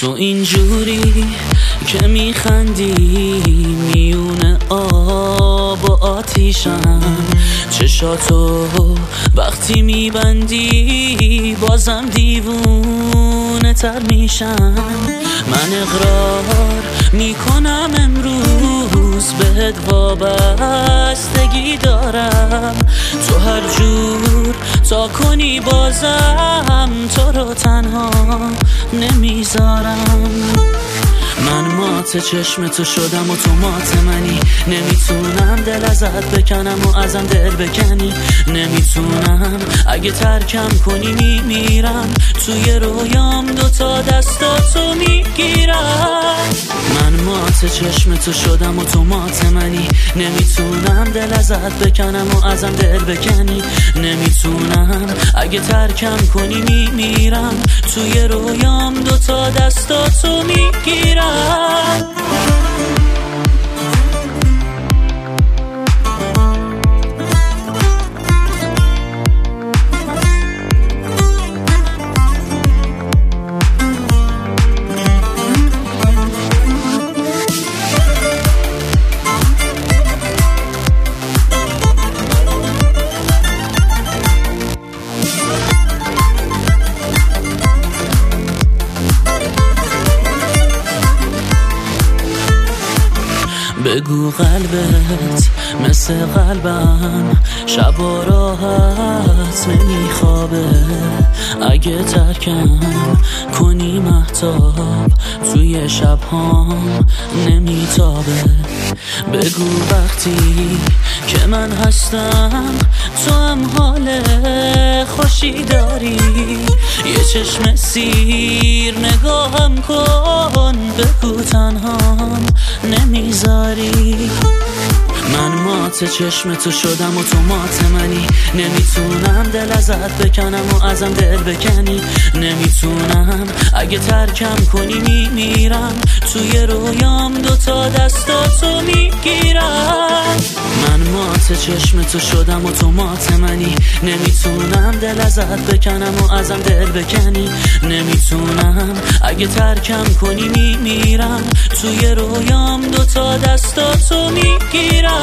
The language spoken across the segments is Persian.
تو اینجوری که میخندی میونه آب و آتیشم، چشاتو وقتی میبندی بازم دیوونه تر میشم. من اقرار میکنم امروز بهت وابستگی دارم، تو هر جور تا کنی بازم تو رو تنها نمیذارم. من مات چشم تو شدم و تو مات منی، نمیتونم دل ازت بکنم و ازم دل بکنی، نمیتونم اگه ترکم کنی میمیرم، توی رویام دوتا دستاتو میگیرم. من مات چشم تو شدم و تو مات منی، نمیتونم دل ازت بکنم و ازم دل بکنی، نمیتونم اگه ترکم کنی میمیرم، توی رویام دوتا دستاتو میگیرم. بگو قلبت مثل قلبم شب و راحت نمیخوابه، اگه ترکم کنی مهتاب توی شبهام نمیتابه. بگو وقتی که من هستم تو هم حال خوشی داری، یه چشم سیر نگاهم کن، بگو تنهام نمیذاری. من مات چشم تو شدم و تو مات منی، نمیتونم دل ازت بکنم و ازم دل بکنی، نمیتونم اگه ترکم کنی میمیرم، توی رویام دوتا دستاتو میگیرم. من مات چشم تو شدم و تو مات منی، نمیتونم دل ازت بکنم و ازم دل بکنی، نمیتونم اگه ترکم کنی میمیرم، توی رویام دوتا دستاتو میگیرم.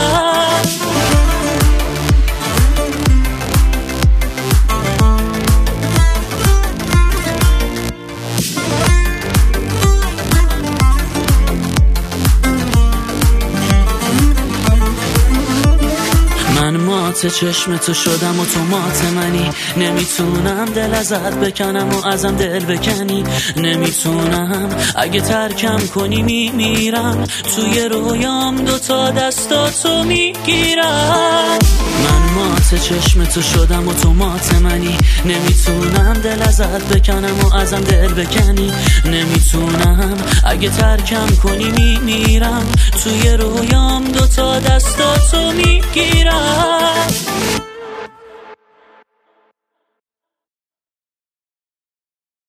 من مات چشم تو شدم و تو مات منی، نمیتونم دل ازت بکنم و ازم دل بکنی، نمیتونم اگه ترکم کنی میمیرم، توی رویام دوتا دستاتو میگیرم. من مات چشم تو شدم و تو مات منی، نمیتونم دل ازت بکنم و ازم دل بکنی، نمیتونم اگه ترکم کنی میمیرم، توی رویام دوتا دستاتو میگیرم.